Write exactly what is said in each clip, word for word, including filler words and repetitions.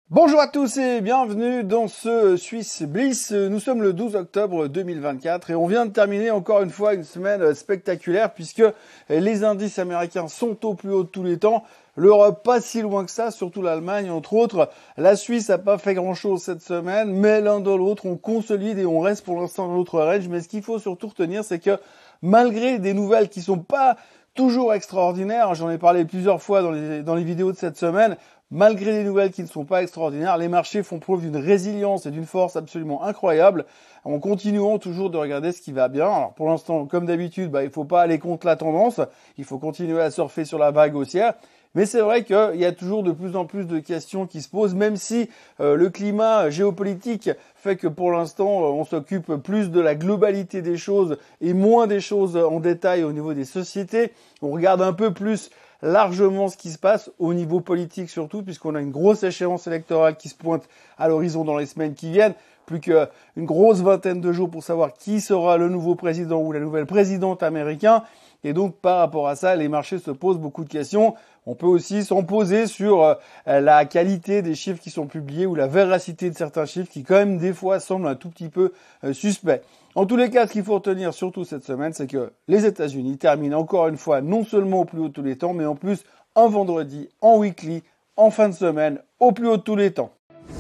Bonjour à tous et bienvenue dans ce Swiss Bliss. Nous sommes le douze octobre deux mille vingt-quatre et on vient de terminer encore une fois une semaine spectaculaire puisque les indices américains sont au plus haut de tous les temps. L'Europe pas si loin que ça, surtout l'Allemagne entre autres. La Suisse a pas fait grand chose cette semaine, mais l'un dans l'autre on consolide et on reste pour l'instant dans notre range. Mais ce qu'il faut surtout retenir, c'est que malgré des nouvelles qui sont pas toujours extraordinaires, j'en ai parlé plusieurs fois dans les, dans les vidéos de cette semaine, malgré les nouvelles qui ne sont pas extraordinaires, les marchés font preuve d'une résilience et d'une force absolument incroyable, en continuant toujours de regarder ce qui va bien. Alors pour l'instant, comme d'habitude, bah, il ne faut pas aller contre la tendance, il faut continuer à surfer sur la vague haussière. Mais c'est vrai qu'il y a toujours de plus en plus de questions qui se posent, même si euh, le climat géopolitique fait que pour l'instant, euh, on s'occupe plus de la globalité des choses et moins des choses en détail au niveau des sociétés. On regarde un peu plus largement ce qui se passe au niveau politique surtout, puisqu'on a une grosse échéance électorale qui se pointe à l'horizon dans les semaines qui viennent. Plus qu'une grosse vingtaine de jours pour savoir qui sera le nouveau président ou la nouvelle présidente américaine. Et donc, par rapport à ça, les marchés se posent beaucoup de questions. On peut aussi s'en poser sur euh, la qualité des chiffres qui sont publiés ou la véracité de certains chiffres qui, quand même, des fois, semblent un tout petit peu euh, suspects. En tous les cas, ce qu'il faut retenir surtout cette semaine, c'est que les États-Unis terminent encore une fois non seulement au plus haut de tous les temps, mais en plus un vendredi, en weekly, en fin de semaine, au plus haut de tous les temps.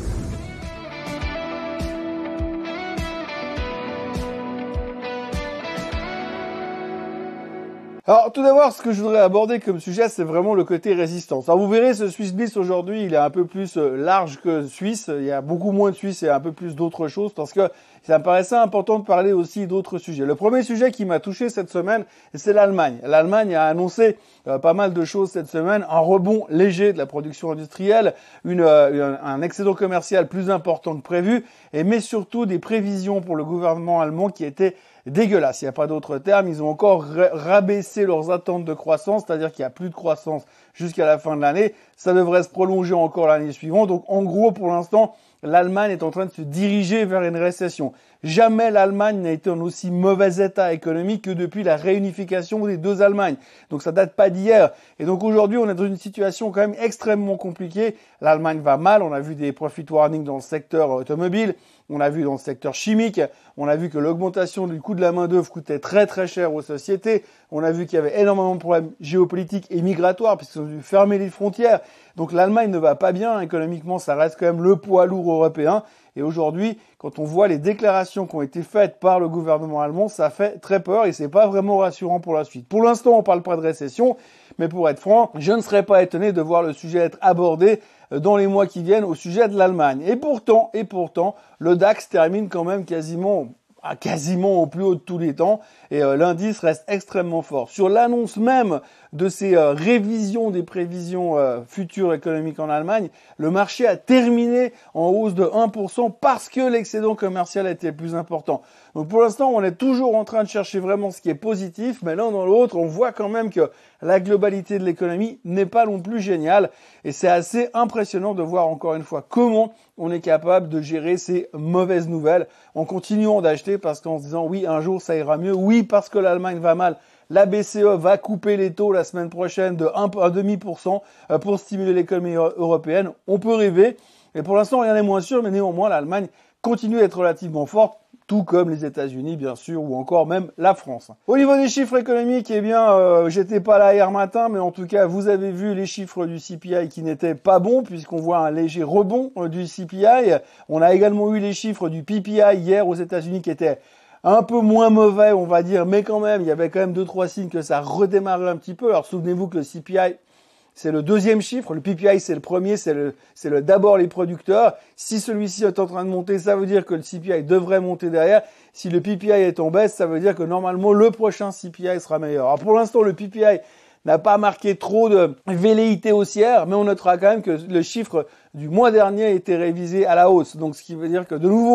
Alors, tout d'abord, ce que je voudrais aborder comme sujet, c'est vraiment le côté résistance. Alors, vous verrez, ce Swiss Bliss aujourd'hui, il est un peu plus large que Suisse. Il y a beaucoup moins de Suisse et un peu plus d'autres choses parce que ça me paraissait important de parler aussi d'autres sujets. Le premier sujet qui m'a touché cette semaine, c'est l'Allemagne. L'Allemagne a annoncé euh, pas mal de choses cette semaine. Un rebond léger de la production industrielle, une, euh, un excédent commercial plus important que prévu, et mais surtout des prévisions pour le gouvernement allemand qui étaient dégueulasse, il n'y a pas d'autre terme. Ils ont encore rabaissé leurs attentes de croissance, c'est-à-dire qu'il n'y a plus de croissance jusqu'à la fin de l'année. Ça devrait se prolonger encore l'année suivante. Donc en gros, pour l'instant, l'Allemagne est en train de se diriger vers une récession. Jamais l'Allemagne n'a été en aussi mauvais état économique que depuis la réunification des deux Allemagnes. Donc ça date pas d'hier. Et donc aujourd'hui, on est dans une situation quand même extrêmement compliquée. L'Allemagne va mal. On a vu des profit warnings dans le secteur automobile. On a vu dans le secteur chimique. On a vu que l'augmentation du coût de la main-d'œuvre coûtait très très cher aux sociétés. On a vu qu'il y avait énormément de problèmes géopolitiques et migratoires puisqu'ils ont dû fermer les frontières. Donc l'Allemagne ne va pas bien. Économiquement, ça reste quand même le poids lourd européen. Et aujourd'hui, quand on voit les déclarations qui ont été faites par le gouvernement allemand, ça fait très peur et c'est pas vraiment rassurant pour la suite. Pour l'instant, on parle pas de récession, mais pour être franc, je ne serais pas étonné de voir le sujet être abordé dans les mois qui viennent au sujet de l'Allemagne. Et pourtant, et pourtant, le DAX termine quand même quasiment à quasiment au plus haut de tous les temps et euh, l'indice reste extrêmement fort. Sur l'annonce même de ces euh, révisions des prévisions euh, futures économiques en Allemagne, le marché a terminé en hausse de un pour cent parce que l'excédent commercial était plus important. Donc pour l'instant, on est toujours en train de chercher vraiment ce qui est positif, mais l'un dans l'autre, on voit quand même que la globalité de l'économie n'est pas non plus géniale et c'est assez impressionnant de voir encore une fois comment on est capable de gérer ces mauvaises nouvelles en continuant d'acheter parce qu'en se disant oui, un jour ça ira mieux, oui parce que l'Allemagne va mal, la B C E va couper les taux la semaine prochaine de un virgule cinq pour cent pour stimuler l'économie européenne. On peut rêver, et pour l'instant rien n'est moins sûr, mais néanmoins l'Allemagne continue d'être relativement forte, tout comme les États-Unis bien sûr, ou encore même la France. Au niveau des chiffres économiques, eh bien, euh, j'étais pas là hier matin, mais en tout cas, vous avez vu les chiffres du C P I qui n'étaient pas bons, puisqu'on voit un léger rebond euh, du C P I. On a également eu les chiffres du P P I hier aux États-Unis qui étaient un peu moins mauvais, on va dire, mais quand même, il y avait quand même deux, trois signes que ça redémarrait un petit peu. Alors, souvenez-vous que le C P I, c'est le deuxième chiffre. Le P P I, c'est le premier, c'est le, c'est le d'abord les producteurs. Si celui-ci est en train de monter, ça veut dire que le C P I devrait monter derrière. Si le P P I est en baisse, ça veut dire que normalement, le prochain C P I sera meilleur. Alors, pour l'instant, le P P I n'a pas marqué trop de velléité haussière, mais on notera quand même que le chiffre du mois dernier a été révisé à la hausse. Donc, ce qui veut dire que, de nouveau,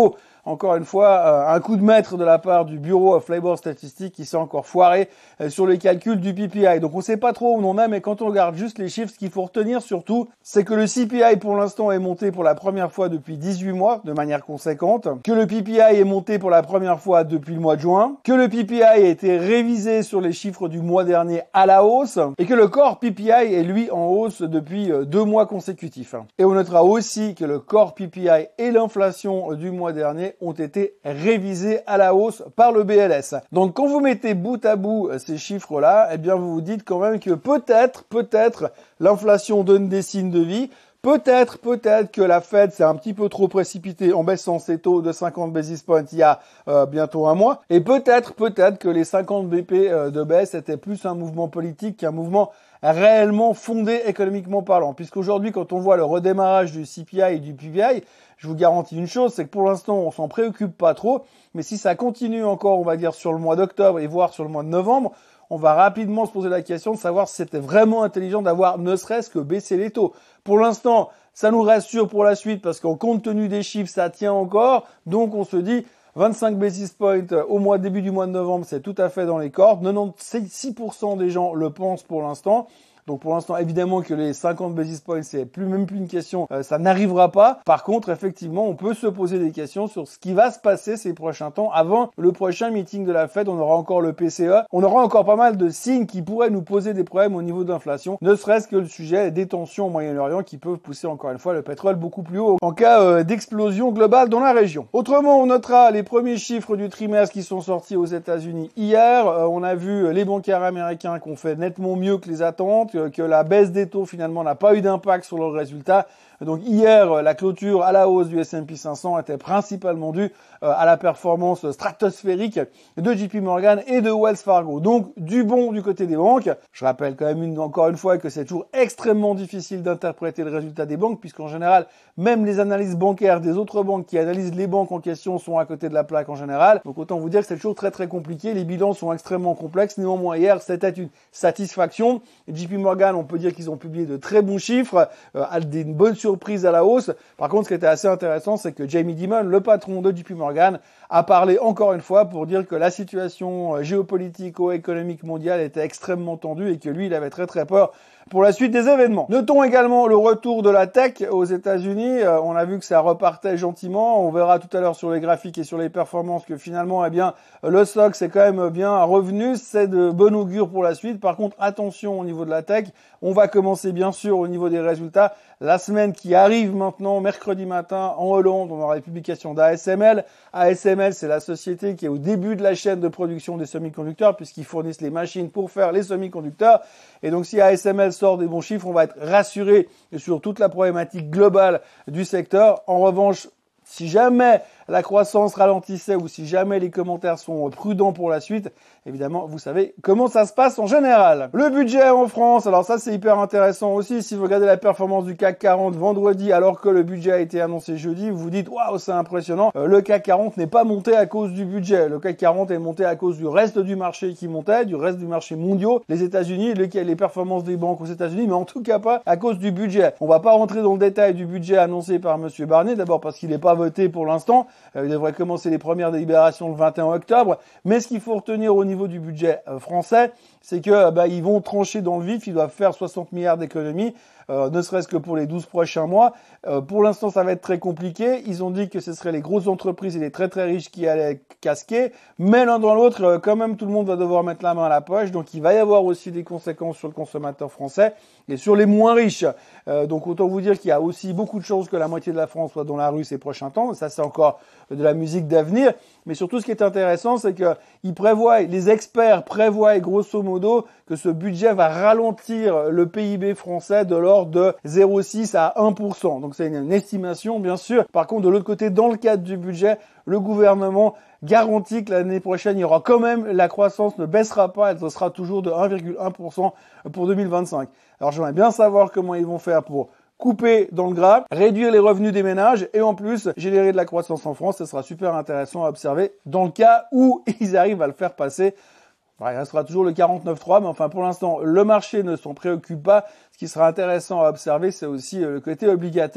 encore une fois, un coup de maître de la part du Bureau of Labor Statistics qui s'est encore foiré sur les calculs du P P I. Donc on ne sait pas trop où on en est, mais quand on regarde juste les chiffres, ce qu'il faut retenir surtout, c'est que le C P I pour l'instant est monté pour la première fois depuis dix-huit mois de manière conséquente, que le P P I est monté pour la première fois depuis le mois de juin, que le P P I a été révisé sur les chiffres du mois dernier à la hausse, et que le core P P I est lui en hausse depuis deux mois consécutifs. Et on notera aussi que le core P P I et l'inflation du mois dernier ont été révisés à la hausse par le B L S. Donc quand vous mettez bout à bout ces chiffres-là, eh bien vous vous dites quand même que peut-être, peut-être l'inflation donne des signes de vie. Peut-être, peut-être que la Fed s'est un petit peu trop précipitée en baissant ses taux de cinquante basis points il y a euh, bientôt un mois. Et peut-être, peut-être que les cinquante B P euh, de baisse étaient plus un mouvement politique qu'un mouvement réellement fondé économiquement parlant. Puisqu'aujourd'hui, quand on voit le redémarrage du C P I et du P P I, je vous garantis une chose, c'est que pour l'instant, on s'en préoccupe pas trop. Mais si ça continue encore, on va dire, sur le mois d'octobre et voire sur le mois de novembre, on va rapidement se poser la question de savoir si c'était vraiment intelligent d'avoir ne serait-ce que baissé les taux. Pour l'instant, ça nous rassure pour la suite parce qu'en compte tenu des chiffres, ça tient encore. Donc on se dit vingt-cinq basis points au mois début du mois de novembre, c'est tout à fait dans les cordes. quatre-vingt-seize pour cent des gens le pensent pour l'instant. Donc pour l'instant, évidemment que les cinquante basis points, c'est plus même plus une question, euh, ça n'arrivera pas. Par contre, effectivement, on peut se poser des questions sur ce qui va se passer ces prochains temps. Avant le prochain meeting de la Fed, on aura encore le P C E. On aura encore pas mal de signes qui pourraient nous poser des problèmes au niveau de l'inflation. Ne serait-ce que le sujet des tensions au Moyen-Orient qui peuvent pousser encore une fois le pétrole beaucoup plus haut en cas euh, d'explosion globale dans la région. Autrement, on notera les premiers chiffres du trimestre qui sont sortis aux États-Unis hier. Euh, on a vu les banquiers américains qui ont fait nettement mieux que les attentes, que la baisse des taux finalement n'a pas eu d'impact sur leurs résultats. Donc hier, la clôture à la hausse du S and P cinq cents était principalement due à la performance stratosphérique de J P Morgan et de Wells Fargo. Donc du bon du côté des banques. Je rappelle quand même une, encore une fois que c'est toujours extrêmement difficile d'interpréter le résultat des banques puisqu'en général, même les analyses bancaires des autres banques qui analysent les banques en question sont à côté de la plaque en général. Donc autant vous dire que c'est toujours très très compliqué. Les bilans sont extrêmement complexes. Néanmoins hier, c'était une satisfaction. J P Morgan, on peut dire qu'ils ont publié de très bons chiffres, euh, des bonnes surprise à la hausse. Par contre, ce qui était assez intéressant, c'est que Jamie Dimon, le patron de J P Morgan, a parlé encore une fois pour dire que la situation géopolitico-économique mondiale était extrêmement tendue et que lui, il avait très très peur pour la suite des événements. Notons également le retour de la tech aux États-Unis. Euh, on a vu que ça repartait gentiment. On verra tout à l'heure sur les graphiques et sur les performances que finalement, eh bien, le stock c'est quand même bien revenu. C'est de bon augure pour la suite. Par contre, attention au niveau de la tech. On va commencer bien sûr au niveau des résultats. La semaine qui arrive maintenant, mercredi matin, en Hollande, on aura les publications d'A S M L. A S M L, c'est la société qui est au début de la chaîne de production des semi-conducteurs puisqu'ils fournissent les machines pour faire les semi-conducteurs. Et donc, si A S M L sort des bons chiffres, on va être rassuré sur toute la problématique globale du secteur. En revanche, si jamais la croissance ralentissait ou si jamais les commentaires sont prudents pour la suite, évidemment, vous savez comment ça se passe en général. Le budget en France, alors ça c'est hyper intéressant aussi. Si vous regardez la performance du C A C quarante vendredi alors que le budget a été annoncé jeudi, vous vous dites waouh, c'est impressionnant. Euh, le C A C quarante n'est pas monté à cause du budget. Le C A C quarante est monté à cause du reste du marché qui montait, du reste du marché mondial, les États-Unis, les, les performances des banques aux États-Unis, mais en tout cas pas à cause du budget. On va pas rentrer dans le détail du budget annoncé par Monsieur Barnier, d'abord parce qu'il n'est pas voté pour l'instant. Euh, il devrait commencer les premières délibérations le vingt et un octobre. Mais ce qu'il faut retenir au niveau du budget euh, français, c'est que bah, ils vont trancher dans le vif. Ils doivent faire soixante milliards d'économies, euh, ne serait-ce que pour les douze prochains mois. Euh, pour l'instant, ça va être très compliqué. Ils ont dit que ce seraient les grosses entreprises et les très très riches qui allaient casquer. Mais l'un dans l'autre, euh, quand même, tout le monde va devoir mettre la main à la poche. Donc, il va y avoir aussi des conséquences sur le consommateur français et sur les moins riches. Euh, donc, autant vous dire qu'il y a aussi beaucoup de chances que la moitié de la France soit dans la rue ces prochains temps. Ça, c'est encore de la musique d'avenir. Mais surtout, ce qui est intéressant, c'est que ils prévoient, les experts prévoient grosso modo que ce budget va ralentir le P I B français de l'ordre de zéro virgule six à un pour cent. Donc, c'est une estimation, bien sûr. Par contre, de l'autre côté, dans le cadre du budget, le gouvernement garantit que l'année prochaine, il y aura quand même, la croissance ne baissera pas, elle sera toujours de un virgule un pour cent pour deux mille vingt-cinq. Alors, j'aimerais bien savoir comment ils vont faire pour couper dans le gras, réduire les revenus des ménages et en plus générer de la croissance en France. Ce sera super intéressant à observer dans le cas où ils arrivent à le faire passer. Bon, il restera toujours le quarante-neuf trois, mais enfin pour l'instant le marché ne s'en préoccupe pas. Ce qui sera intéressant à observer, c'est aussi le côté obligataire.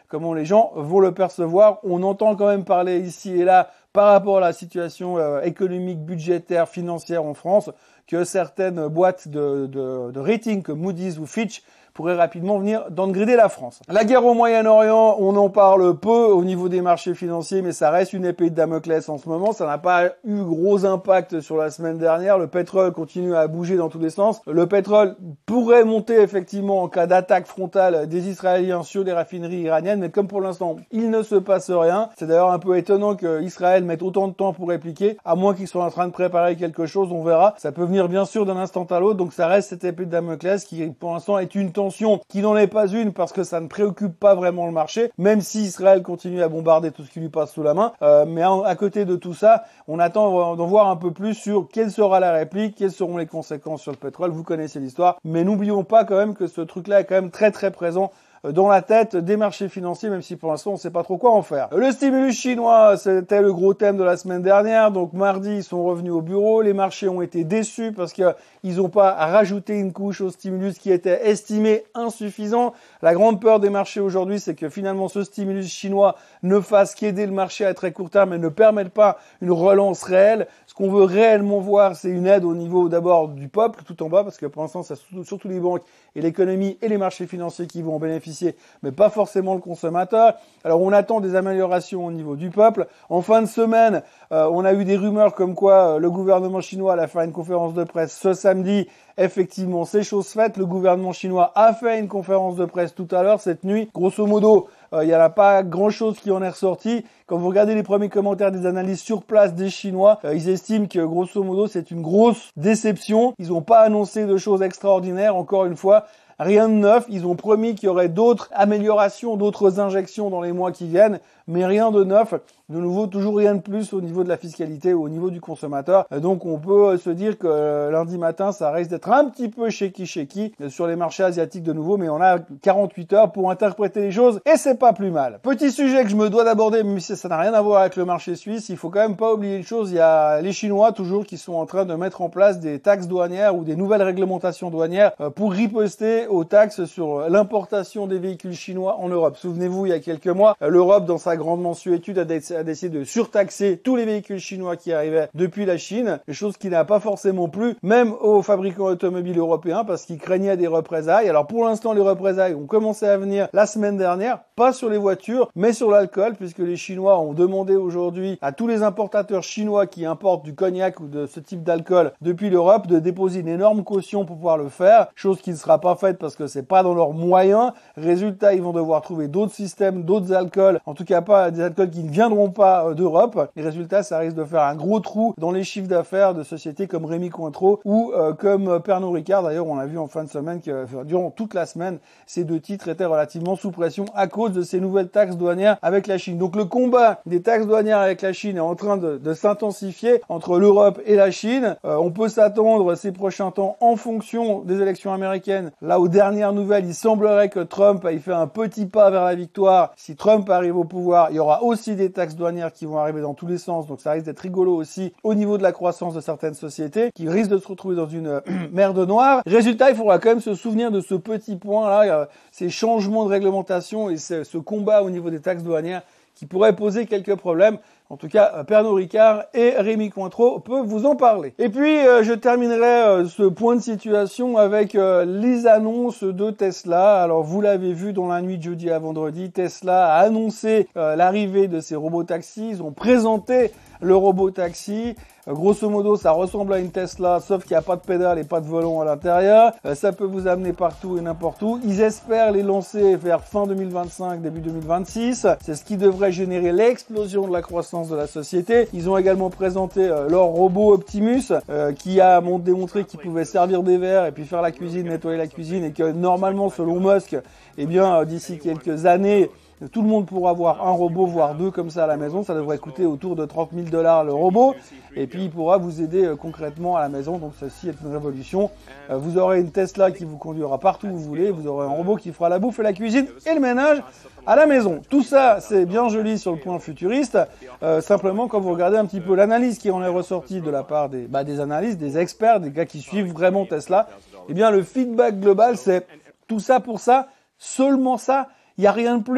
comment les gens vont le percevoir. On entend quand même parler ici et là par rapport à la situation euh, économique, budgétaire, financière en France, que certaines boîtes de, de, de rating comme Moody's ou Fitch pourrait rapidement venir downgrader la France. La guerre au Moyen-Orient, on en parle peu au niveau des marchés financiers, mais ça reste une épée de Damoclès en ce moment. Ça n'a pas eu gros impact sur la semaine dernière. Le pétrole continue à bouger dans tous les sens. Le pétrole pourrait monter effectivement en cas d'attaque frontale des Israéliens sur les raffineries iraniennes, mais comme pour l'instant, il ne se passe rien. C'est d'ailleurs un peu étonnant qu'Israël mette autant de temps pour répliquer, à moins qu'ils soient en train de préparer quelque chose, on verra. Ça peut venir bien sûr d'un instant à l'autre, donc ça reste cette épée de Damoclès qui, pour l'instant, est une tension qui n'en est pas une parce que ça ne préoccupe pas vraiment le marché, même si Israël continue à bombarder tout ce qui lui passe sous la main. Euh, mais à, à côté de tout ça, on attend d'en voir un peu plus sur quelle sera la réplique, quelles seront les conséquences sur le pétrole. Vous connaissez l'histoire, mais n'oublions pas quand même que ce truc-là est quand même très très présent dans la tête des marchés financiers, même si pour l'instant on ne sait pas trop quoi en faire. Le stimulus chinois, c'était le gros thème de la semaine dernière. Donc mardi, ils sont revenus au bureau. Les marchés ont été déçus parce qu'ils n'ont pas rajouté une couche au stimulus qui était estimé insuffisant. La grande peur des marchés aujourd'hui, c'est que finalement ce stimulus chinois ne fasse qu'aider le marché à très court terme et ne permette pas une relance réelle. Ce qu'on veut réellement voir, c'est une aide au niveau d'abord du peuple, tout en bas, parce que pour l'instant, c'est surtout les banques et l'économie et les marchés financiers qui vont en bénéficier, mais pas forcément le consommateur. Alors on attend des améliorations au niveau du peuple. En fin de semaine, euh, on a eu des rumeurs comme quoi euh, le gouvernement chinois allait faire une conférence de presse ce samedi. Effectivement, c'est chose faite. Le gouvernement chinois a fait une conférence de presse tout à l'heure, cette nuit. Grosso modo, il n'y en a pas grand-chose qui en est ressorti. Quand vous regardez les premiers commentaires des analystes sur place des Chinois, euh, ils estiment que grosso modo, c'est une grosse déception. Ils n'ont pas annoncé de choses extraordinaires, encore une fois. Rien de neuf, ils ont promis qu'il y aurait d'autres améliorations, d'autres injections dans les mois qui viennent, mais rien de neuf. De nouveau, toujours rien de plus au niveau de la fiscalité ou au niveau du consommateur. Donc on peut se dire que lundi matin, ça risque d'être un petit peu shaky-shaky sur les marchés asiatiques de nouveau, mais on a quarante-huit heures pour interpréter les choses et c'est pas plus mal. Petit sujet que je me dois d'aborder, même si ça n'a rien à voir avec le marché suisse, il faut quand même pas oublier une chose, il y a les Chinois toujours qui sont en train de mettre en place des taxes douanières ou des nouvelles réglementations douanières pour riposter aux taxes sur l'importation des véhicules chinois en Europe. Souvenez-vous, il y a quelques mois, l'Europe, dans sa grande mensuétude, a décidé a décidé de surtaxer tous les véhicules chinois qui arrivaient depuis la Chine, chose qui n'a pas forcément plu, même aux fabricants automobiles européens, parce qu'ils craignaient des représailles. Alors pour l'instant, les représailles ont commencé à venir la semaine dernière, pas sur les voitures, mais sur l'alcool, puisque les Chinois ont demandé aujourd'hui à tous les importateurs chinois qui importent du cognac ou de ce type d'alcool depuis l'Europe de déposer une énorme caution pour pouvoir le faire, chose qui ne sera pas faite parce que c'est pas dans leurs moyens. Résultat, ils vont devoir trouver d'autres systèmes, d'autres alcools, en tout cas pas des alcools qui ne viendront pas d'Europe. Les résultats, ça risque de faire un gros trou dans les chiffres d'affaires de sociétés comme Rémy Cointreau ou euh, comme Pernod Ricard. D'ailleurs, on a vu en fin de semaine que euh, durant toute la semaine, ces deux titres étaient relativement sous pression à cause de ces nouvelles taxes douanières avec la Chine. Donc le combat des taxes douanières avec la Chine est en train de, de s'intensifier entre l'Europe et la Chine. Euh, on peut s'attendre ces prochains temps en fonction des élections américaines. Là, aux dernières nouvelles, il semblerait que Trump ait fait un petit pas vers la victoire. Si Trump arrive au pouvoir, il y aura aussi des taxes douanières qui vont arriver dans tous les sens, donc ça risque d'être rigolo aussi au niveau de la croissance de certaines sociétés qui risquent de se retrouver dans une euh, merde noire. Résultat, il faudra quand même se souvenir de ce petit point-là, euh, ces changements de réglementation et ce, ce combat au niveau des taxes douanières qui pourrait poser quelques problèmes. En tout cas, Pernod Ricard et Rémy Cointreau peuvent vous en parler. Et puis, euh, je terminerai euh, ce point de situation avec euh, les annonces de Tesla. Alors, vous l'avez vu dans la nuit de jeudi à vendredi, Tesla a annoncé euh, l'arrivée de ses robotaxis. Ils ont présenté le robotaxi. Euh, grosso modo, ça ressemble à une Tesla, sauf qu'il n'y a pas de pédale et pas de volant à l'intérieur. Euh, ça peut vous amener partout et n'importe où. Ils espèrent les lancer vers fin deux mille vingt-cinq, début deux mille vingt-six. C'est ce qui devrait générer l'explosion de la croissance de la société. Ils ont également présenté euh, leur robot Optimus, euh, qui a démontré qu'il pouvait servir des verres et puis faire la cuisine, nettoyer la cuisine, et que normalement, selon Musk, eh bien, euh, d'ici quelques années, tout le monde pourra avoir un robot, voire deux comme ça à la maison. Ça devrait coûter autour de trente mille dollars le robot. Et puis, il pourra vous aider euh, concrètement à la maison. Donc, ceci est une révolution. Euh, vous aurez une Tesla qui vous conduira partout où vous voulez. Vous aurez un robot qui fera la bouffe et la cuisine et le ménage à la maison. Tout ça, c'est bien joli sur le point futuriste. Euh, simplement, quand vous regardez un petit peu l'analyse qui en est ressortie de la part des, bah, des analystes, des experts, des gars qui suivent vraiment Tesla, eh bien, le feedback global, c'est tout ça pour ça, seulement ça. Il n'y a rien de plus.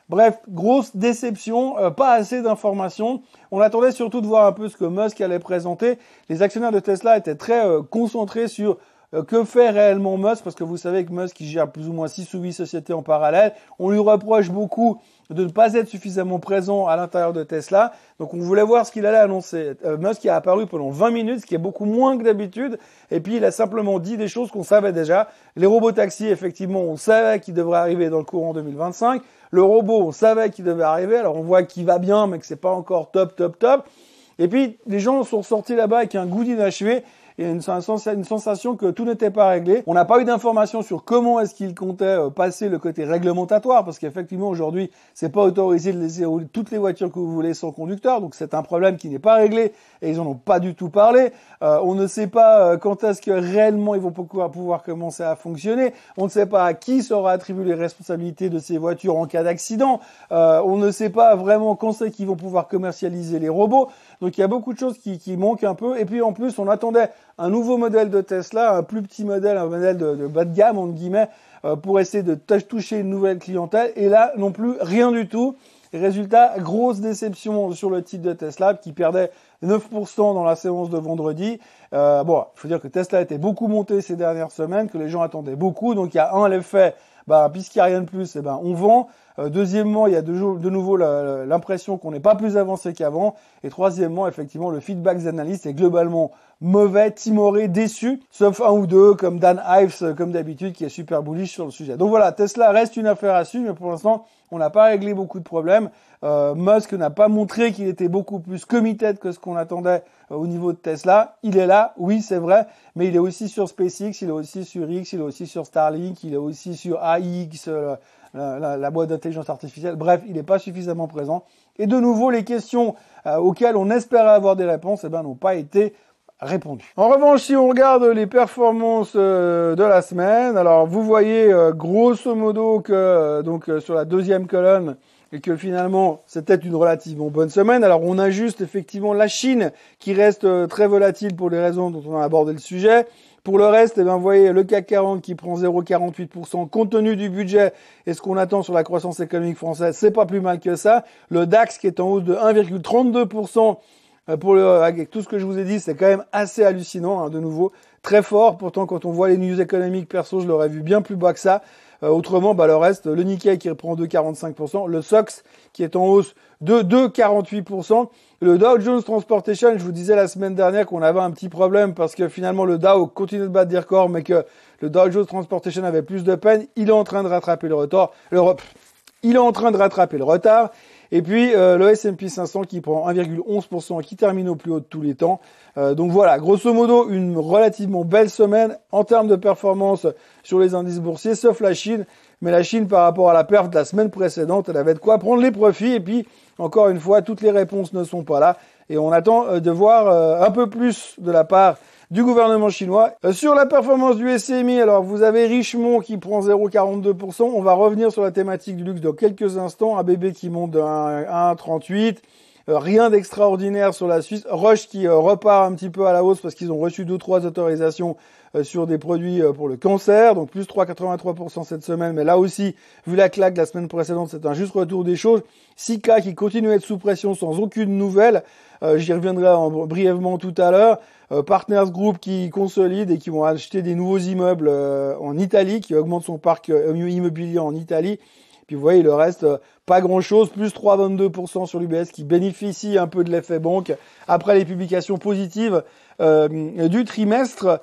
Bref, grosse déception, euh, pas assez d'informations. On attendait surtout de voir un peu ce que Musk allait présenter. Les actionnaires de Tesla étaient très euh, concentrés sur euh, que fait réellement Musk, parce que vous savez que Musk il gère plus ou moins six ou huit sociétés en parallèle. On lui reproche beaucoup de ne pas être suffisamment présent à l'intérieur de Tesla. Donc on voulait voir ce qu'il allait annoncer. Euh, Musk a apparu pendant vingt minutes, ce qui est beaucoup moins que d'habitude. Et puis il a simplement dit des choses qu'on savait déjà. Les robotaxis, effectivement, on savait qu'ils devraient arriver dans le courant deux mille vingt-cinq. Le robot, on savait qu'il devait arriver. Alors on voit qu'il va bien, mais que c'est pas encore top, top, top. Et puis les gens sont sortis là-bas avec un goût d'inachevé. Et une, une sensation que tout n'était pas réglé. On n'a pas eu d'informations sur comment est-ce qu'ils comptaient passer le côté réglementatoire, parce qu'effectivement aujourd'hui, c'est pas autorisé de laisser rouler toutes les voitures que vous voulez sans conducteur, donc c'est un problème qui n'est pas réglé et ils en ont pas du tout parlé. Euh, on ne sait pas quand est-ce que réellement ils vont pouvoir, pouvoir commencer à fonctionner. On ne sait pas à qui sera attribué les responsabilités de ces voitures en cas d'accident. Euh, on ne sait pas vraiment quand c'est qu'ils vont pouvoir commercialiser les robots. Donc il y a beaucoup de choses qui, qui manquent un peu. Et puis en plus, on attendait un nouveau modèle de Tesla, un plus petit modèle, un modèle de, de bas de gamme, entre guillemets, euh, pour essayer de toucher une nouvelle clientèle. Et là, non plus, rien du tout. Résultat, grosse déception sur le titre de Tesla qui perdait neuf pour cent dans la séance de vendredi. Euh, bon, il faut dire que Tesla était beaucoup monté ces dernières semaines, que les gens attendaient beaucoup. Donc il y a un, l'effet, bah, puisqu'il n'y a rien de plus, eh ben, on vend. Euh, deuxièmement, il y a de, de nouveau la, l'impression qu'on n'est pas plus avancé qu'avant. Et troisièmement, effectivement, le feedback des analystes est globalement mauvais, timoré, déçu, sauf un ou deux, comme Dan Ives, comme d'habitude, qui est super bullish sur le sujet. Donc voilà, Tesla reste une affaire à suivre, mais pour l'instant, on n'a pas réglé beaucoup de problèmes. Euh, Musk n'a pas montré qu'il était beaucoup plus committed que ce qu'on attendait euh, au niveau de Tesla. Il est là, oui, c'est vrai, mais il est aussi sur SpaceX, il est aussi sur X, il est aussi sur Starlink, il est aussi sur A X, euh, la, la, la boîte d'intelligence artificielle. Bref, il n'est pas suffisamment présent. Et de nouveau, les questions euh, auxquelles on espérait avoir des réponses, eh ben, n'ont pas été répondues. En revanche, si on regarde les performances euh, de la semaine, alors vous voyez euh, grosso modo que euh, donc euh, sur la deuxième colonne, et que finalement c'était une relativement bonne semaine. Alors on a juste effectivement la Chine qui reste euh, très volatile pour les raisons dont on a abordé le sujet. Pour le reste, eh bien, vous voyez le C A C quarante qui prend zéro virgule quarante-huit pour cent compte tenu du budget et ce qu'on attend sur la croissance économique française, c'est pas plus mal que ça. Le DAX qui est en hausse de un virgule trente-deux pour cent pour le, avec tout ce que je vous ai dit, c'est quand même assez hallucinant, hein, de nouveau, très fort. Pourtant, quand on voit les news économiques perso, je l'aurais vu bien plus bas que ça. Euh, autrement, bah, le reste, le Nikkei qui reprend deux virgule quarante-cinq pour cent, le S O X qui est en hausse de deux virgule quarante-huit pour cent, le Dow Jones Transportation, je vous disais la semaine dernière qu'on avait un petit problème parce que finalement le Dow continue de battre des records, mais que le Dow Jones Transportation avait plus de peine. Il est en train de rattraper le retard. Le, il est en train de rattraper le retard. Et puis euh, le S and P cinq cents qui prend un virgule onze pour cent et qui termine au plus haut de tous les temps. Euh, donc voilà, grosso modo, une relativement belle semaine en termes de performance sur les indices boursiers, sauf la Chine. Mais la Chine, par rapport à la perte de la semaine précédente, elle avait de quoi prendre les profits. Et puis, encore une fois, toutes les réponses ne sont pas là. Et on attend euh, de voir euh, un peu plus de la part du gouvernement chinois. Euh, sur la performance du S M I, alors vous avez Richemont qui prend zéro virgule quarante-deux pour cent. On va revenir sur la thématique du luxe dans quelques instants. A B B qui monte de un virgule trente-huit. Euh, rien d'extraordinaire sur la Suisse. Roche qui euh, repart un petit peu à la hausse parce qu'ils ont reçu deux trois autorisations euh, sur des produits euh, pour le cancer. Donc plus trois virgule quatre-vingt-trois pour cent cette semaine. Mais là aussi, vu la claque de la semaine précédente, c'est un juste retour des choses. Sika qui continue à être sous pression sans aucune nouvelle. Euh, j'y reviendrai en, brièvement tout à l'heure. Euh, Partners Group qui consolide et qui vont acheter des nouveaux immeubles euh, en Italie, qui augmente son parc euh, immobilier en Italie. Puis vous voyez le reste, euh, pas grand-chose, plus trois virgule vingt-deux pour cent sur l'U B S qui bénéficie un peu de l'effet banque après les publications positives euh, du trimestre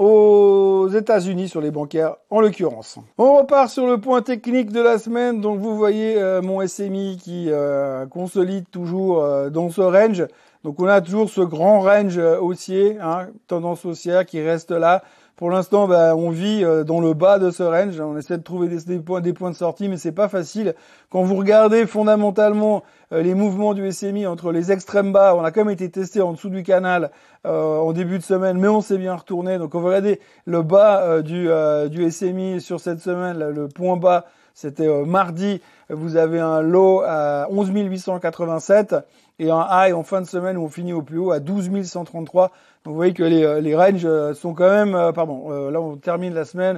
aux États-Unis sur les bancaires en l'occurrence. On repart sur le point technique de la semaine. Donc vous voyez euh, mon S M I qui euh, consolide toujours euh, dans ce range. Donc on a toujours ce grand range euh, haussier, hein, tendance haussière qui reste là. Pour l'instant, ben, on vit euh, dans le bas de ce range. On essaie de trouver des, des points, des points de sortie, mais c'est pas facile. Quand vous regardez fondamentalement euh, les mouvements du S M I entre les extrêmes bas, on a quand même été testé en dessous du canal euh, en début de semaine, mais on s'est bien retourné. Donc on va regarder le bas euh, du, euh, du S M I sur cette semaine, là, le point bas. C'était euh, mardi, vous avez un low à onze mille huit cent quatre-vingt-sept et un high en fin de semaine où on finit au plus haut à douze mille cent trente-trois. Donc vous voyez que les, les ranges sont quand même, euh, pardon, euh, là on termine la semaine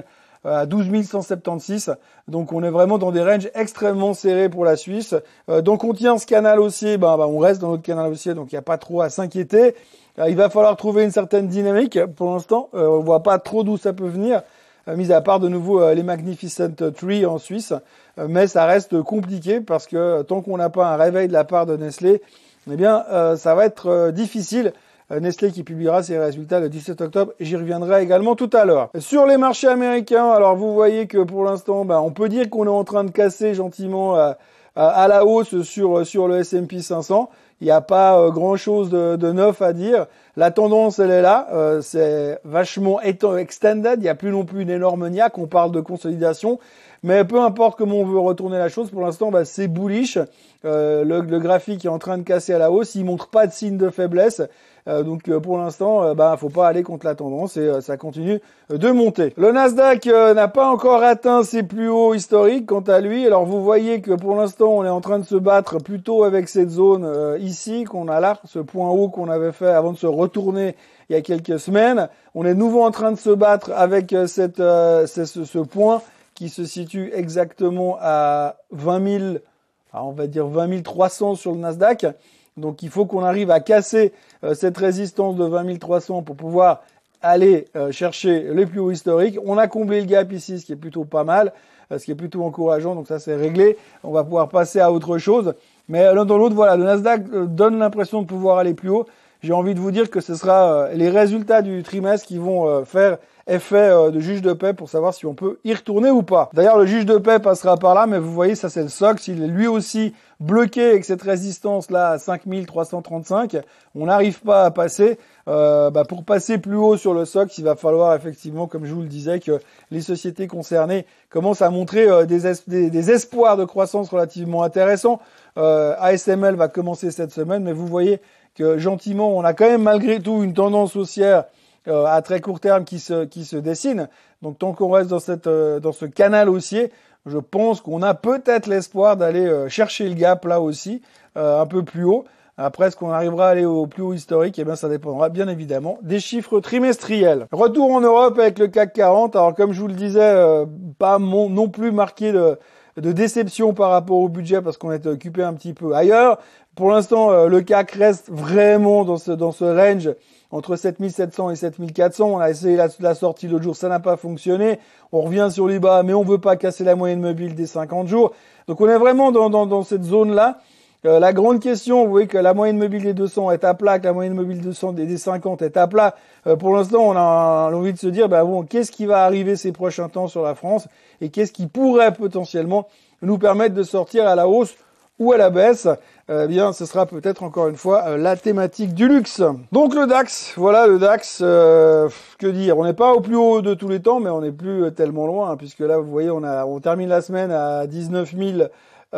à douze mille cent soixante-seize. Donc on est vraiment dans des ranges extrêmement serrés pour la Suisse. Euh, donc on tient ce canal haussier, ben, ben on reste dans notre canal haussier, donc il n'y a pas trop à s'inquiéter. Euh, il va falloir trouver une certaine dynamique pour l'instant. Euh, on voit pas trop d'où ça peut venir, euh, mis à part de nouveau euh, les Magnificent Three en Suisse. Euh, mais ça reste compliqué parce que euh, tant qu'on n'a pas un réveil de la part de Nestlé, eh bien euh, ça va être euh, difficile. Nestlé qui publiera ses résultats le dix-sept octobre, j'y reviendrai également tout à l'heure. Sur les marchés américains, alors vous voyez que pour l'instant, ben, on peut dire qu'on est en train de casser gentiment à, à, à la hausse sur, sur le S and P cinq cents. Il n'y a pas euh, grand-chose de, de neuf à dire. La tendance, elle est là. Euh, c'est vachement extended. Il n'y a plus non plus une énorme niaque. On parle de consolidation. Mais peu importe comment on veut retourner la chose, pour l'instant, bah, c'est bullish. Euh, le, le graphique est en train de casser à la hausse. Il montre pas de signe de faiblesse. Euh, donc euh, pour l'instant, euh, bah faut pas aller contre la tendance et euh, ça continue de monter. Le Nasdaq euh, n'a pas encore atteint ses plus hauts historiques quant à lui. Alors vous voyez que pour l'instant, on est en train de se battre plutôt avec cette zone euh, ici qu'on a là, ce point haut qu'on avait fait avant de se retourner il y a quelques semaines. On est de nouveau en train de se battre avec euh, cette euh, ce, ce point qui se situe exactement à vingt mille, on va dire vingt mille trois cents sur le Nasdaq. Donc il faut qu'on arrive à casser euh, cette résistance de vingt mille trois cents pour pouvoir aller euh, chercher les plus hauts historiques. On a comblé le gap ici, ce qui est plutôt pas mal, euh, ce qui est plutôt encourageant. Donc ça c'est réglé. On va pouvoir passer à autre chose. Mais l'un dans l'autre, voilà, le Nasdaq euh, donne l'impression de pouvoir aller plus haut. J'ai envie de vous dire que ce sera euh, les résultats du trimestre qui vont euh, faire effet euh, de juge de paix pour savoir si on peut y retourner ou pas. D'ailleurs, le juge de paix passera par là, mais vous voyez, ça c'est le S O X. Il est lui aussi bloqué avec cette résistance-là à cinq mille trois cent trente-cinq. On n'arrive pas à passer. Euh, bah, pour passer plus haut sur le S O X, il va falloir effectivement, comme je vous le disais, que les sociétés concernées commencent à montrer euh, des, es des, des espoirs de croissance relativement intéressants. Euh, A S M L va commencer cette semaine, mais vous voyez que gentiment, on a quand même malgré tout une tendance haussière euh, à très court terme qui se, qui se dessine. Donc tant qu'on reste dans, cette, euh, dans ce canal haussier, je pense qu'on a peut-être l'espoir d'aller euh, chercher le gap là aussi, euh, un peu plus haut. Après, est-ce qu'on arrivera à aller au plus haut historique? Eh bien, ça dépendra bien évidemment des chiffres trimestriels. Retour en Europe avec le C A C quarante. Alors, comme je vous le disais, euh, pas mon, non plus marqué de, de déception par rapport au budget parce qu'on est occupé un petit peu ailleurs. Pour l'instant, euh, le C A C reste vraiment dans ce, dans ce range entre sept mille sept cents et sept mille quatre cents. On a essayé la, la sortie l'autre jour, ça n'a pas fonctionné. On revient sur les bas, mais on veut pas casser la moyenne mobile des cinquante jours. Donc, on est vraiment dans, dans, dans cette zone-là. Euh, la grande question, vous voyez que la moyenne mobile des deux cents est à plat, que la moyenne mobile deux cents des cinquante est à plat. Euh, pour l'instant, on a envie de se dire, bah bon, qu'est-ce qui va arriver ces prochains temps sur la France et qu'est-ce qui pourrait potentiellement nous permettre de sortir à la hausse ou à la baisse? Eh bien, ce sera peut-être encore une fois euh, la thématique du luxe. Donc le DAX, voilà le DAX, euh, que dire, on n'est pas au plus haut de tous les temps, mais on n'est plus euh, tellement loin, hein, puisque là, vous voyez, on a, on termine la semaine à dix-neuf mille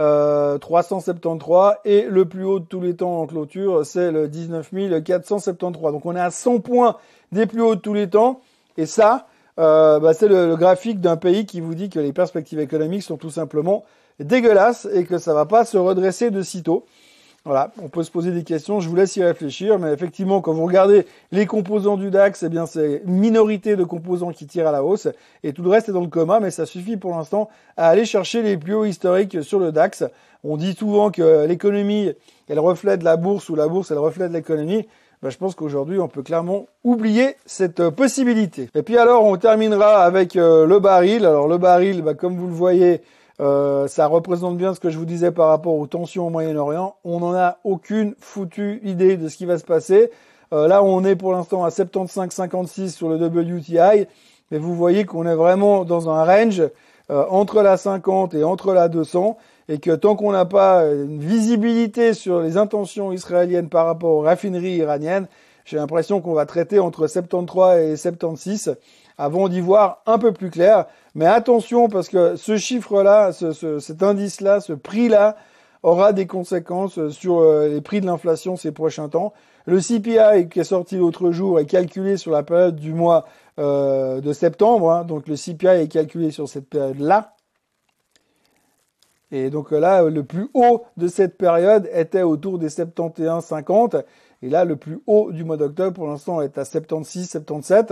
trois cent soixante-treize et le plus haut de tous les temps en clôture, c'est le dix-neuf mille quatre cent soixante-treize. Donc on est à cent points des plus hauts de tous les temps, et ça, euh, bah, c'est le, le graphique d'un pays qui vous dit que les perspectives économiques sont tout simplement dégueulasses et que ça va pas se redresser de sitôt. Voilà, on peut se poser des questions, je vous laisse y réfléchir, mais effectivement, quand vous regardez les composants du DAX, eh bien, c'est une minorité de composants qui tirent à la hausse, et tout le reste est dans le coma, mais ça suffit pour l'instant à aller chercher les plus hauts historiques sur le DAX. On dit souvent que l'économie, elle reflète la bourse, ou la bourse, elle reflète l'économie. Ben, je pense qu'aujourd'hui, on peut clairement oublier cette possibilité. Et puis alors, on terminera avec euh, le baril. Alors, le baril, ben, comme vous le voyez, Euh, ça représente bien ce que je vous disais par rapport aux tensions au Moyen-Orient. On n'en a aucune foutue idée de ce qui va se passer. Euh, là, on est pour l'instant à soixante-quinze virgule cinquante-six sur le W T I, mais vous voyez qu'on est vraiment dans un range euh, entre la cinquante et entre la deux cents, et que tant qu'on n'a pas une visibilité sur les intentions israéliennes par rapport aux raffineries iraniennes, j'ai l'impression qu'on va traiter entre soixante-treize et soixante-seize avant d'y voir un peu plus clair. Mais attention, parce que ce chiffre-là, ce, ce, cet indice-là, ce prix-là, aura des conséquences sur euh, les prix de l'inflation ces prochains temps. Le C P I qui est sorti l'autre jour est calculé sur la période du mois euh, de septembre. Hein, donc le C P I est calculé sur cette période-là. Et donc là, le plus haut de cette période était autour des soixante et onze virgule cinquante. Et là, le plus haut du mois d'octobre, pour l'instant, est à soixante-seize, soixante-dix-sept.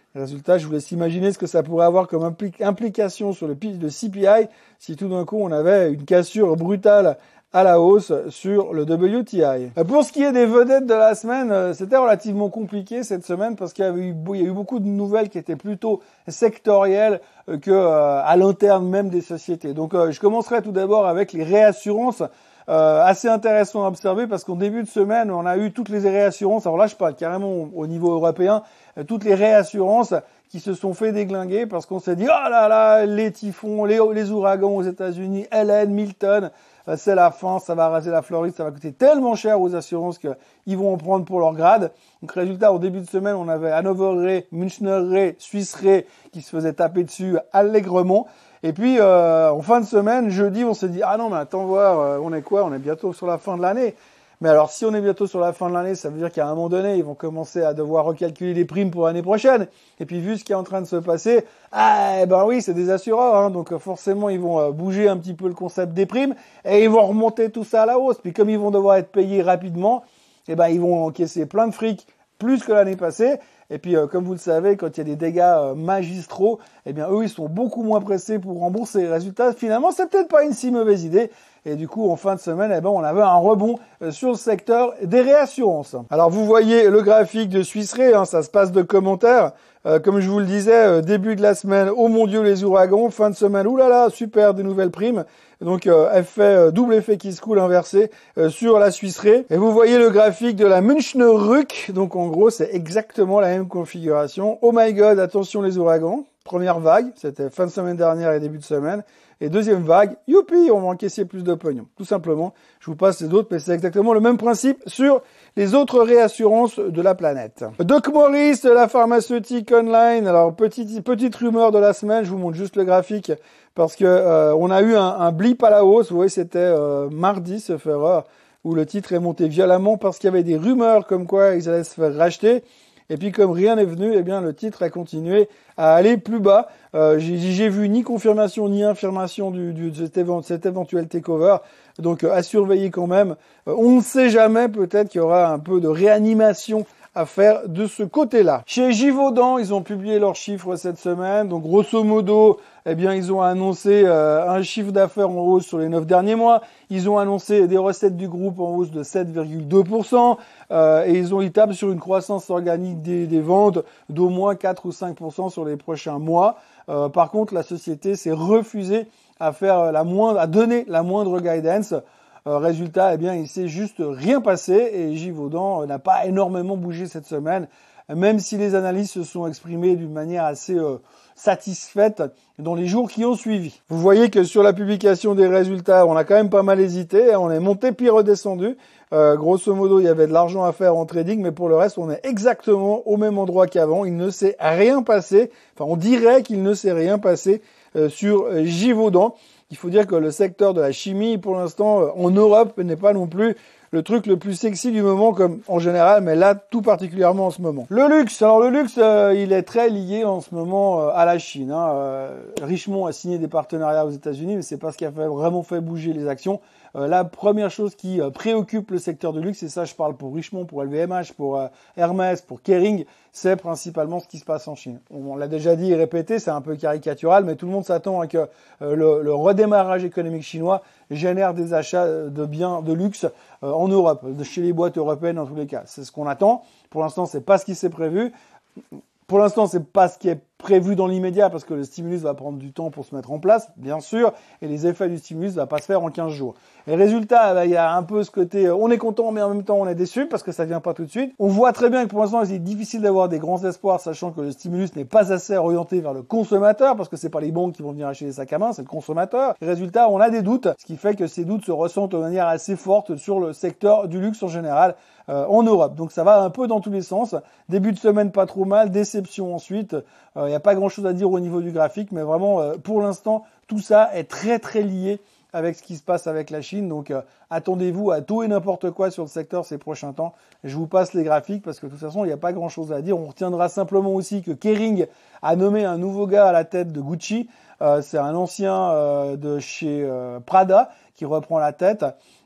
Résultat, je vous laisse imaginer ce que ça pourrait avoir comme impli- implication sur le, le C P I si tout d'un coup on avait une cassure brutale à la hausse sur le W T I. Pour ce qui est des vedettes de la semaine, c'était relativement compliqué cette semaine parce qu'il y avait eu, il y a eu beaucoup de nouvelles qui étaient plutôt sectorielles que euh, à l'interne même des sociétés. Donc euh, je commencerai tout d'abord avec les réassurances. Euh, assez intéressant à observer parce qu'en début de semaine, on a eu toutes les réassurances. Alors là, je parle carrément au niveau européen, euh, toutes les réassurances qui se sont fait déglinguer parce qu'on s'est dit « Oh là là, les typhons, les, les ouragans aux États-Unis, Helen, Milton, euh, c'est la fin, ça va raser la Floride, ça va coûter tellement cher aux assurances qu'ils vont en prendre pour leur grade. » Donc résultat, au début de semaine, on avait Hannover Re, Münchner Re, Swiss Re qui se faisaient taper dessus allègrement. Et puis, euh, en fin de semaine, jeudi, on s'est dit « Ah non, mais attends voir, euh, on est quoi? On est bientôt sur la fin de l'année. » Mais alors, si on est bientôt sur la fin de l'année, ça veut dire qu'à un moment donné, ils vont commencer à devoir recalculer les primes pour l'année prochaine. Et puis, vu ce qui est en train de se passer, ah ben oui, c'est des assureurs, hein, donc forcément, ils vont euh, bouger un petit peu le concept des primes et ils vont remonter tout ça à la hausse. Puis, comme ils vont devoir être payés rapidement, eh ben, ils vont encaisser plein de fric, plus que l'année passée. Et puis, euh, comme vous le savez, quand il y a des dégâts euh, magistraux, eh bien, eux, ils sont beaucoup moins pressés pour rembourser les résultats. Finalement, c'est peut-être pas une si mauvaise idée. Et du coup, en fin de semaine, eh ben, on avait un rebond euh, sur le secteur des réassurances. Alors, vous voyez le graphique de Swiss Re, hein, ça se passe de commentaires. Euh, comme je vous le disais, euh, début de la semaine, oh mon Dieu, les ouragans. Fin de semaine, oulala, super, des nouvelles primes. Donc, euh, effet, euh, double effet qui se coule inversé euh, sur la Swiss Re. Et vous voyez le graphique de la Münchner Rück. Donc, en gros, c'est exactement la même configuration. Oh my God, attention les ouragans. Première vague, c'était fin de semaine dernière et début de semaine. Et deuxième vague, youpi, on va encaisser plus de pognon. Tout simplement, je vous passe les autres, mais c'est exactement le même principe sur les autres réassurances de la planète. Doc Morris, la pharmaceutique online. Alors, petite, petite rumeur de la semaine, je vous montre juste le graphique, parce que euh, on a eu un, un blip à la hausse. Vous voyez, c'était euh, mardi, ce erreur, où le titre est monté violemment parce qu'il y avait des rumeurs comme quoi ils allaient se faire racheter. Et puis comme rien n'est venu, eh bien le titre a continué à aller plus bas. Euh, j'ai, j'ai vu ni confirmation ni infirmation du, du, de cet, évent, cet éventuel takeover. Donc euh, à surveiller quand même. Euh, on ne sait jamais, peut-être qu'il y aura un peu de réanimation à faire de ce côté-là. Chez Givaudan, ils ont publié leurs chiffres cette semaine. Donc grosso modo, eh bien ils ont annoncé euh, un chiffre d'affaires en hausse sur les neuf derniers mois. Ils ont annoncé des recettes du groupe en hausse de sept virgule deux pour cent euh, et ils ont ils tablent sur une croissance organique des, des ventes d'au moins quatre ou cinq pour cent sur les prochains mois. Euh, par contre, la société s'est refusée à faire la moindre, à donner la moindre guidance. Euh, résultat, eh bien, il s'est juste rien passé et Givaudan euh, n'a pas énormément bougé cette semaine, même si les analystes se sont exprimés d'une manière assez euh, satisfaite dans les jours qui ont suivi. Vous voyez que sur la publication des résultats, on a quand même pas mal hésité, on est monté puis redescendu. Euh, grosso modo, il y avait de l'argent à faire en trading, mais pour le reste, on est exactement au même endroit qu'avant. Il ne s'est rien passé, enfin on dirait qu'il ne s'est rien passé euh, sur euh, Givaudan. Il faut dire que le secteur de la chimie, pour l'instant, en Europe, n'est pas non plus le truc le plus sexy du moment, comme en général, mais là, tout particulièrement en ce moment. Le luxe, alors le luxe, euh, il est très lié en ce moment euh, à la Chine. Hein. Euh, Richemont a signé des partenariats aux États-Unis, mais c'est pas ce qui a fait, vraiment fait bouger les actions. Euh, la première chose qui euh, préoccupe le secteur du luxe, et ça je parle pour Richemont, pour L V M H, pour euh, Hermès, pour Kering, c'est principalement ce qui se passe en Chine. On, on l'a déjà dit et répété, c'est un peu caricatural, mais tout le monde s'attend à que euh, le, le redémarrage économique chinois génère des achats de biens de luxe euh, en Europe, chez les boîtes européennes dans tous les cas. C'est ce qu'on attend. Pour l'instant, c'est pas ce qui s'est prévu. Pour l'instant, c'est pas ce qui est prévu dans l'immédiat parce que le stimulus va prendre du temps pour se mettre en place, bien sûr, et les effets du stimulus ne vont pas se faire en quinze jours. Et résultat, bah, il y a un peu ce côté, euh, on est content, mais en même temps, on est déçu parce que ça vient pas tout de suite. On voit très bien que pour l'instant, c'est difficile d'avoir des grands espoirs, sachant que le stimulus n'est pas assez orienté vers le consommateur parce que c'est pas les banques qui vont venir acheter des sacs à main, c'est le consommateur. Et résultat, on a des doutes, ce qui fait que ces doutes se ressentent de manière assez forte sur le secteur du luxe en général. Euh, en Europe. Donc ça va un peu dans tous les sens. Début de semaine pas trop mal, déception ensuite. Il euh, n'y a pas grand chose à dire au niveau du graphique, mais vraiment euh, pour l'instant tout ça est très très lié avec ce qui se passe avec la Chine. Donc euh, attendez-vous à tout et n'importe quoi sur le secteur ces prochains temps. Je vous passe les graphiques parce que de toute façon il n'y a pas grand chose à dire. On retiendra simplement aussi que Kering a nommé un nouveau gars à la tête de Gucci. Euh, c'est un ancien euh, de chez euh, Prada qui reprend la tête.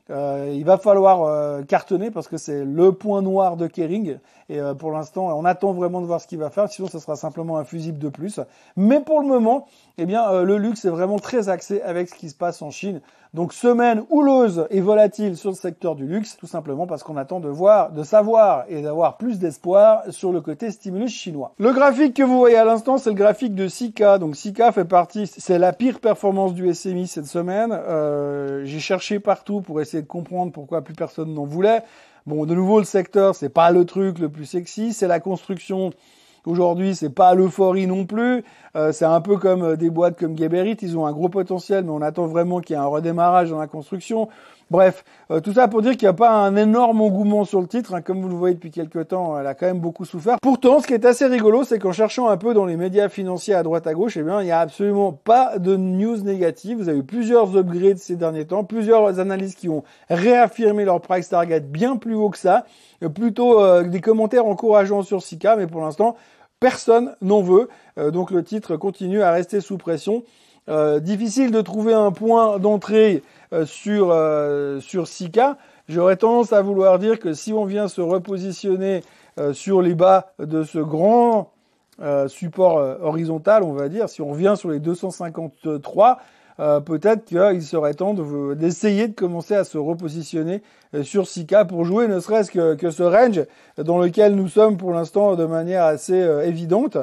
Euh, il va falloir euh, cartonner parce que c'est le point noir de Kering et euh, pour l'instant on attend vraiment de voir ce qu'il va faire, sinon ce sera simplement un fusible de plus. Mais pour le moment, eh bien euh, le luxe est vraiment très axé avec ce qui se passe en Chine. Donc semaine houleuse et volatile sur le secteur du luxe, tout simplement parce qu'on attend de voir, de savoir et d'avoir plus d'espoir sur le côté stimulus chinois. Le graphique que vous voyez à l'instant, c'est le graphique de Sika. Donc Sika fait partie, c'est la pire performance du S M I cette semaine. Euh, j'ai cherché partout pour essayer de comprendre pourquoi plus personne n'en voulait. Bon, de nouveau, le secteur, c'est pas le truc le plus sexy, c'est la construction. Aujourd'hui, c'est pas l'euphorie non plus. Euh, c'est un peu comme euh, des boîtes comme Geberit, ils ont un gros potentiel, mais on attend vraiment qu'il y ait un redémarrage dans la construction. Bref, euh, tout ça pour dire qu'il n'y a pas un énorme engouement sur le titre, hein. Comme vous le voyez depuis quelques temps, elle a quand même beaucoup souffert. Pourtant, ce qui est assez rigolo, c'est qu'en cherchant un peu dans les médias financiers à droite à gauche, eh bien, il n'y a absolument pas de news négatives. Vous avez eu plusieurs upgrades ces derniers temps, plusieurs analystes qui ont réaffirmé leur price target bien plus haut que ça, euh, plutôt euh, des commentaires encourageants sur Sika, mais pour l'instant, personne n'en veut. Euh, donc le titre continue à rester sous pression. Euh, difficile de trouver un point d'entrée euh, sur euh, sur Sika. J'aurais tendance à vouloir dire que si on vient se repositionner euh, sur les bas de ce grand euh, support euh, horizontal, on va dire, si on vient sur les deux cent cinquante-trois, euh, peut-être qu'il serait temps de, d'essayer de commencer à se repositionner euh, sur Sika pour jouer ne serait-ce que, que ce range dans lequel nous sommes pour l'instant de manière assez euh, évidente.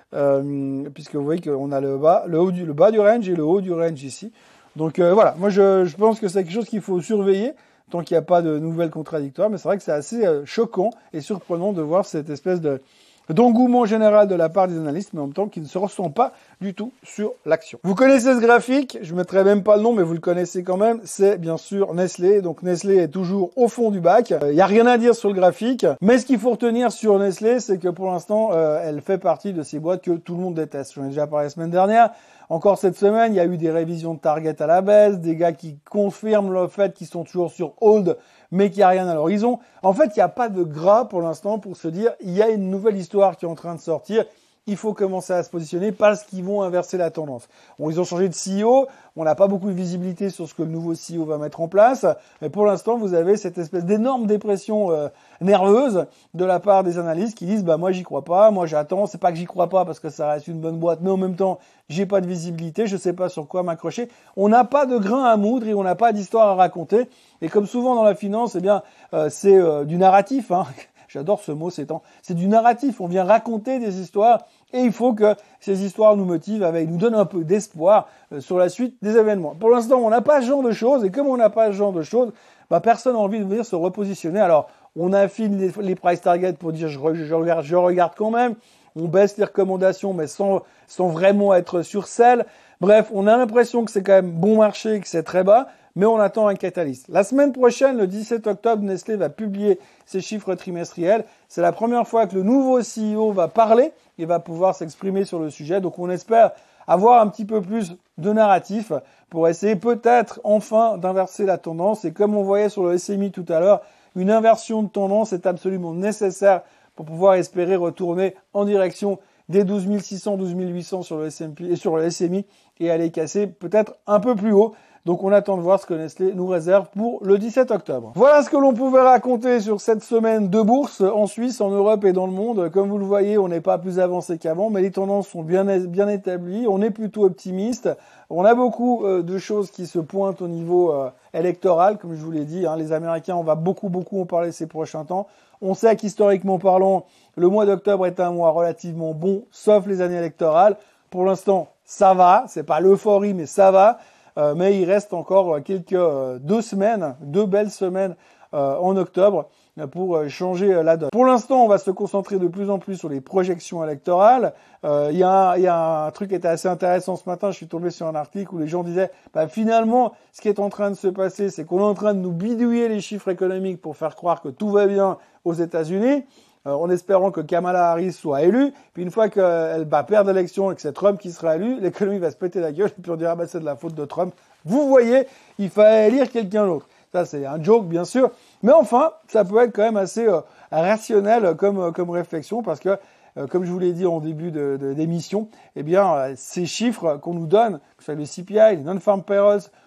Euh, puisque vous voyez qu'on a le bas, le haut du, le bas du range et le haut du range ici. Donc euh, voilà, moi je, je pense que c'est quelque chose qu'il faut surveiller tant qu'il n'y a pas de nouvelles contradictoires, mais c'est vrai que c'est assez euh, choquant et surprenant de voir cette espèce de d'engouement général de la part des analystes, mais en même temps qui ne se ressent pas du tout sur l'action. Vous connaissez ce graphique, je ne mettrai même pas le nom, mais vous le connaissez quand même, c'est bien sûr Nestlé. Donc Nestlé est toujours au fond du bac. Il euh, n'y a rien à dire sur le graphique, mais ce qu'il faut retenir sur Nestlé, c'est que pour l'instant, euh, elle fait partie de ces boîtes que tout le monde déteste. J'en ai déjà parlé la semaine dernière. Encore cette semaine, il y a eu des révisions de target à la baisse, des gars qui confirment le fait qu'ils sont toujours sur hold, mais qu'il n'y a rien à l'horizon. En fait, il n'y a pas de gras pour l'instant pour se dire il y a une nouvelle histoire qui est en train de sortir. Il faut commencer à se positionner parce qu'ils vont inverser la tendance. Bon, ils ont changé de C E O, on n'a pas beaucoup de visibilité sur ce que le nouveau C E O va mettre en place, mais pour l'instant, vous avez cette espèce d'énorme dépression euh, nerveuse de la part des analystes qui disent bah moi j'y crois pas, moi j'attends, c'est pas que j'y crois pas parce que ça reste une bonne boîte, mais en même temps, j'ai pas de visibilité, je sais pas sur quoi m'accrocher. On n'a pas de grain à moudre et on n'a pas d'histoire à raconter. Et comme souvent dans la finance, eh bien euh, c'est euh, du narratif, hein. J'adore ce mot, c'est c'est du narratif. On vient raconter des histoires et il faut que ces histoires nous motivent, avec, nous donnent un peu d'espoir euh, sur la suite des événements. Pour l'instant, on n'a pas ce genre de choses et comme on n'a pas ce genre de choses, bah, personne n'a envie de venir se repositionner. Alors, on affine les, les price targets pour dire je, je, regarde, je regarde quand même. On baisse les recommandations, mais sans, sans vraiment être sur celle. Bref, on a l'impression que c'est quand même bon marché, que c'est très bas, mais on attend un catalyste. La semaine prochaine, le dix-sept octobre, Nestlé va publier ses chiffres trimestriels. C'est la première fois que le nouveau C E O va parler et va pouvoir s'exprimer sur le sujet. Donc on espère avoir un petit peu plus de narratif pour essayer peut-être enfin d'inverser la tendance. Et comme on voyait sur le S M I tout à l'heure, une inversion de tendance est absolument nécessaire pour pouvoir espérer retourner en direction des douze mille six cents, douze mille huit cents sur le S and P et sur le S M I et aller casser peut-être un peu plus haut. Donc on attend de voir ce que Nestlé nous réserve pour le dix-sept octobre. Voilà ce que l'on pouvait raconter sur cette semaine de bourse en Suisse, en Europe et dans le monde. Comme vous le voyez, on n'est pas plus avancé qu'avant, mais les tendances sont bien, bien établies. On est plutôt optimiste. On a beaucoup euh, de choses qui se pointent au niveau euh, électoral, comme je vous l'ai dit. Hein, les Américains, on va beaucoup, beaucoup en parler ces prochains temps. On sait qu'historiquement parlant, le mois d'octobre est un mois relativement bon, sauf les années électorales. Pour l'instant, ça va. C'est pas l'euphorie, mais ça va. Euh, mais il reste encore quelques euh, deux semaines, deux belles semaines euh, en octobre pour euh, changer euh, la donne. Pour l'instant, on va se concentrer de plus en plus sur les projections électorales. Euh, il y a un, il y a un truc qui était assez intéressant ce matin. Je suis tombé sur un article où les gens disaient, bah, finalement, ce qui est en train de se passer, c'est qu'on est en train de nous bidouiller les chiffres économiques pour faire croire que tout va bien aux États-Unis. Euh, en espérant que Kamala Harris soit élue, puis une fois qu'elle va perdre l'élection et que c'est Trump qui sera élu, l'économie va se péter la gueule, et puis on dira, bah, c'est de la faute de Trump. Vous voyez, il fallait élire quelqu'un d'autre. Ça, c'est un joke, bien sûr. Mais enfin, ça peut être quand même assez euh, rationnel comme, euh, comme réflexion, parce que, euh, comme je vous l'ai dit en début de, de, d'émission, eh bien, euh, ces chiffres qu'on nous donne, que ce soit le C P I, les non-farm payrolls,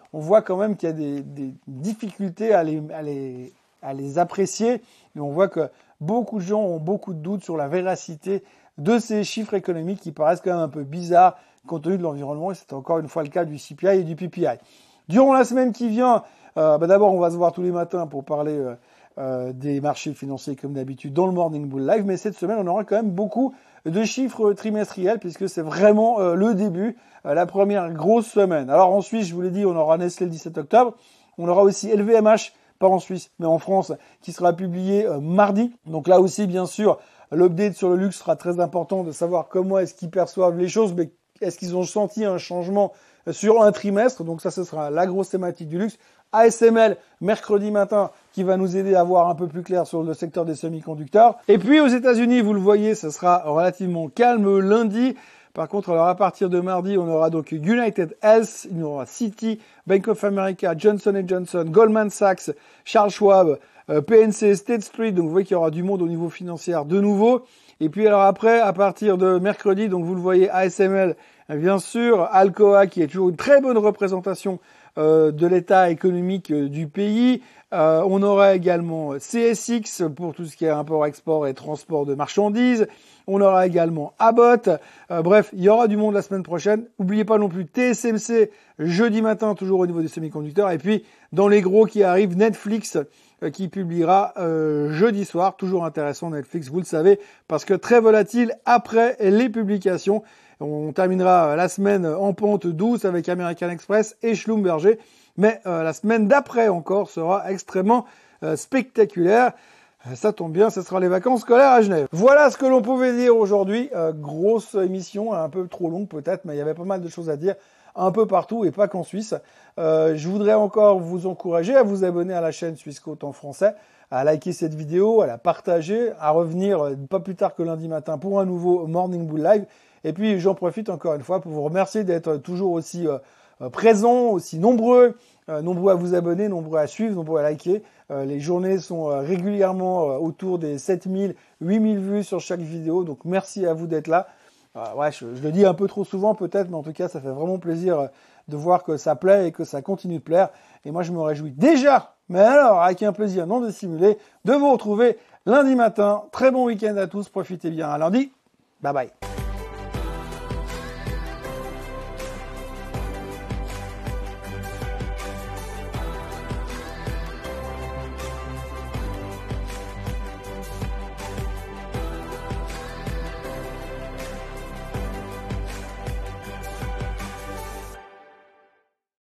on voit quand même qu'il y a des, des difficultés à les, à, les, à les apprécier. Et on voit que beaucoup de gens ont beaucoup de doutes sur la véracité de ces chiffres économiques qui paraissent quand même un peu bizarres compte tenu de l'environnement. Et c'est encore une fois le cas du C P I et du P P I. Durant la semaine qui vient, euh, bah d'abord, on va se voir tous les matins pour parler euh, euh, des marchés financiers comme d'habitude dans le Morning Bull Live. Mais cette semaine, on aura quand même beaucoup de chiffres trimestriels puisque c'est vraiment euh, le début, euh, la première grosse semaine. Alors en Suisse, je vous l'ai dit, on aura Nestlé le dix-sept octobre. On aura aussi L V M H, pas en Suisse, mais en France, qui sera publié euh, mardi. Donc là aussi, bien sûr, l'update sur le luxe sera très important de savoir comment est-ce qu'ils perçoivent les choses, mais est-ce qu'ils ont senti un changement sur un trimestre. Donc ça, ce sera la grosse thématique du luxe. A S M L, mercredi matin, qui va nous aider à voir un peu plus clair sur le secteur des semi-conducteurs. Et puis aux États-Unis, vous le voyez, ce sera relativement calme lundi. Par contre, alors à partir de mardi, on aura donc United Health, il y aura Citi, Bank of America, Johnson and Johnson, Goldman Sachs, Charles Schwab, euh, P N C, State Street. Donc vous voyez qu'il y aura du monde au niveau financier de nouveau. Et puis alors après, à partir de mercredi, donc vous le voyez, A S M L, bien sûr, Alcoa qui est toujours une très bonne représentation euh, de l'état économique euh, du pays. Euh, on aura également C S X pour tout ce qui est import-export et transport de marchandises. On aura également Abbott. Euh, bref, il y aura du monde la semaine prochaine. N'oubliez pas non plus T S M C jeudi matin, toujours au niveau des semi-conducteurs. Et puis, dans les gros qui arrivent, Netflix euh, qui publiera euh, jeudi soir. Toujours intéressant Netflix, vous le savez, parce que très volatile après les publications. On terminera la semaine en pente douce avec American Express et Schlumberger. Mais euh, la semaine d'après encore sera extrêmement euh, spectaculaire. Ça tombe bien, ce sera les vacances scolaires à Genève. Voilà ce que l'on pouvait dire aujourd'hui. Euh, grosse émission, un peu trop longue peut-être, mais il y avait pas mal de choses à dire un peu partout et pas qu'en Suisse. Euh, je voudrais encore vous encourager à vous abonner à la chaîne Swissquote en français, à liker cette vidéo, à la partager, à revenir euh, pas plus tard que lundi matin pour un nouveau Morning Bull Live. Et puis j'en profite encore une fois pour vous remercier d'être toujours aussi euh, présents, aussi nombreux, euh, nombreux à vous abonner, nombreux à suivre, nombreux à liker. Euh, les journées sont euh, régulièrement euh, autour des sept mille, huit mille vues sur chaque vidéo. Donc merci à vous d'être là. Euh, ouais, je, je le dis un peu trop souvent peut-être, mais en tout cas ça fait vraiment plaisir euh, de voir que ça plaît et que ça continue de plaire. Et moi je me réjouis déjà, mais alors avec un plaisir non dissimulé, de vous retrouver lundi matin. Très bon week-end à tous, profitez bien à lundi. Bye bye.